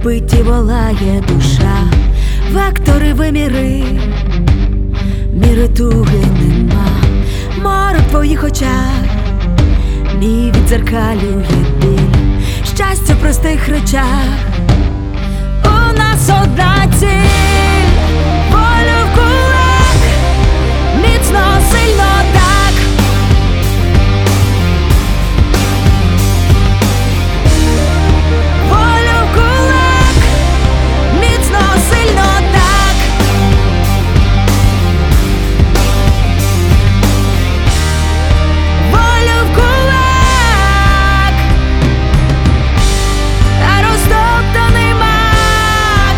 биті волає душа, вектори виміри, міри туги нема, море в твоїх очах, мій відзеркалює біль, щастя в простих речах. У нас одна ціль, волю в кулак, міцно, сильно так. Волю в кулак, міцно, сильно так. Волю в кулак, та розтоптаний мак.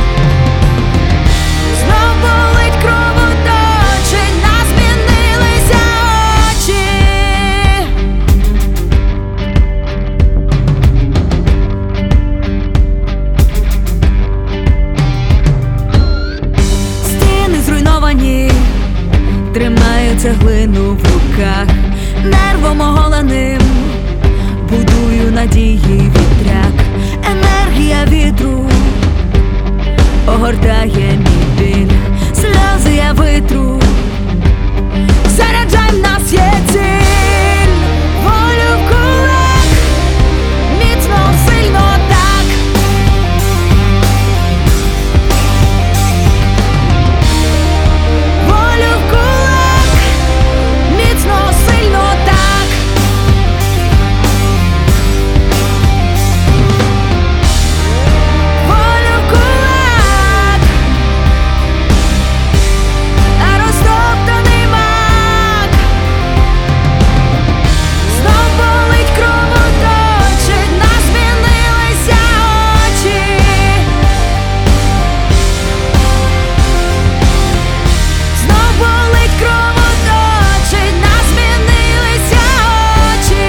Знов болить, кров оточить, нас змінилися очі. Стіни зруйновані, тримаю цеглину в руках, нервом оголеним будую надії вітряк. Енергія вітру огортає мій біль, сльози я витру, заряджай, в нас є ціль. Волю в кулак, міцно, сильно так. Волю в кулак, міцно, сильно так. Волю в кулак, та розтоптаний мак. Знов болить, кров оточить, нас змінилися очі. Знов болить, кров оточить, нас змінилися очі.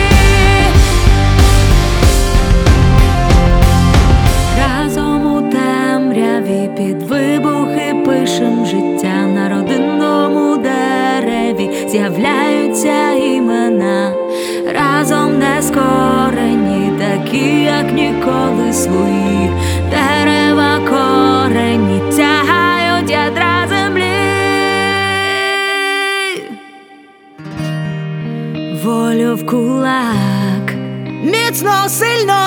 Разом у темряві під вибухи пишем життя, на родинному дереві з'являються імена. Разом нескорені, такі, як ніколи, свої дерева корені тягають ядра землі. Волю в кулак, міцно, сильно